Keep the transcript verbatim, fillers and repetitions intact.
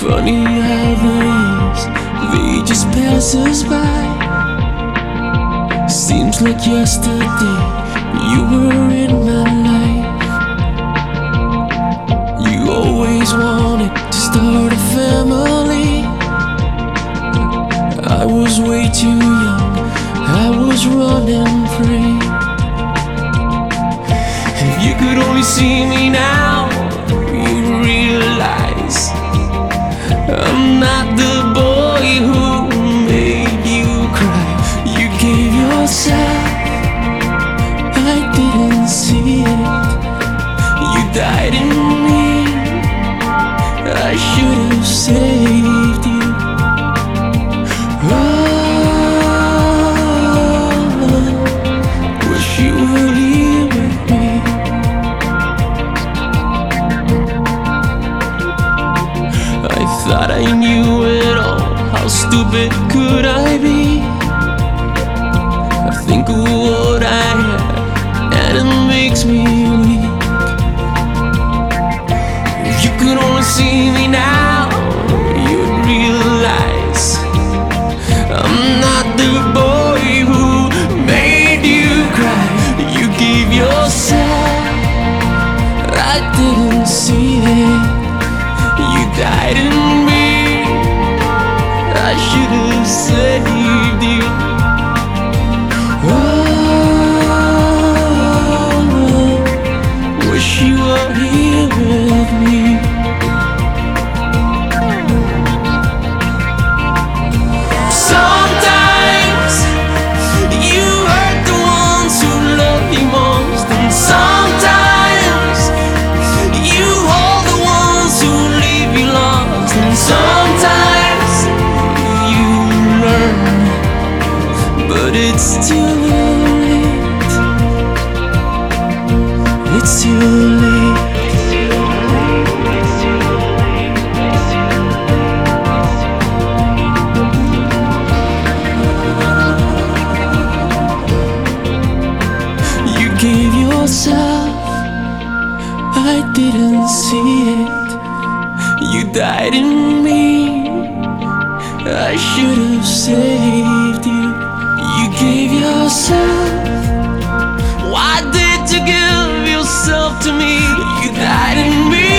Funny how the years, they just pass us by. Seems like yesterday you were in my life. You always wanted to start a family. I was way too young, I was running free. If you could only see me now, you'd realize I'm not the boy who made you cry. You gave yourself, I didn't see it. You died in me, I should have saved you. Thought I knew it all, how stupid could I be? I think of what I had and it makes me weak. If you could only see me now, you'd realize I'm not the boy who made you cry. You gave yourself, I didn't see it. You died in me, I should have saved you. Oh, wish you were here with me. Sometimes you hurt the ones who love you most, and sometimes you hold the ones who leave you lost, and sometimes you learn, but it's too late. It's too late. You gave yourself, I didn't see it. You died in me, I should have saved you. You gave yourself, why did you give yourself to me? You died in me,